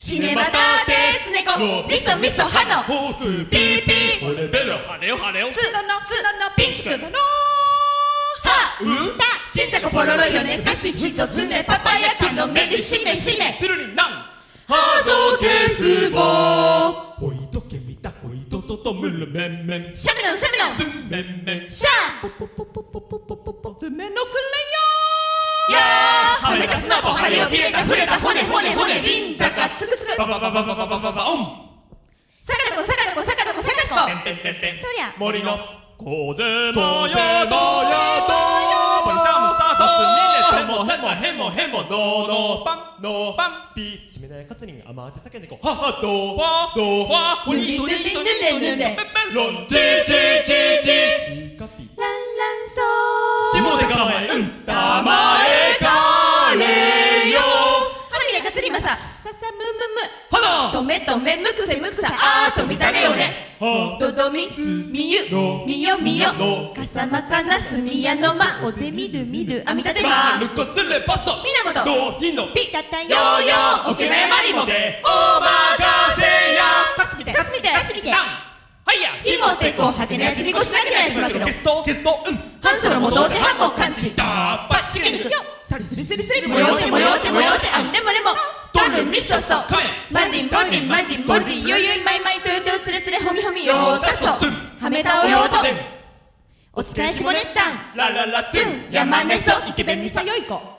シネマタテツネコミソミソハのピーピーオレベロハレオハレオツノのピンツクのハウタシンタコポロロヨネカシチゾツネパパヤカのメリシメシメツルリナンハゾケスボほいとけみたほいとととむるめんめんシャミノンシャミノンズンめんめんシャーポポポポポポポポポツメのクレヨンやーはめたスノボハレオピレタフレタ骨骨骨ビンザカツクツクバババババババババオンサカドコサカドコサカドコサカシコペンペンペンペンとりゃ森の風もやどポリタムスタートスミネヘモヘモヘモヘモノーパンノーパンピーしめないカツリン甘当て叫んでこははドワドワヌリヌリヌリヌリペンペンロンチチチチチカピランランソ下で構えたまえかれよはみねかつりまさささむむむはなとめとめむくせむくさあーとみたれよねはどどみみゆみよみよかさまかなすみやのまおぜみるみるあみたてままるこつれパソみなもとどひのピタタヨーヨーおけなやまりもでおまかせやカスみてカスみてカスみてなんはいやひもてこはてなやつみこしなきなやつまけのゲストゲストハンソロもどうてはんもかんちダーパチキンよたりすりすりすりもようてもようてもようてあんれもれもトルミソソかえマンディンポンディンマンディンボディよいよいマイマイトゥートゥーツレツレホミホミよーたそはめたおようとお疲れしぼれったんラララツンツン山根そイケベンミサよいこ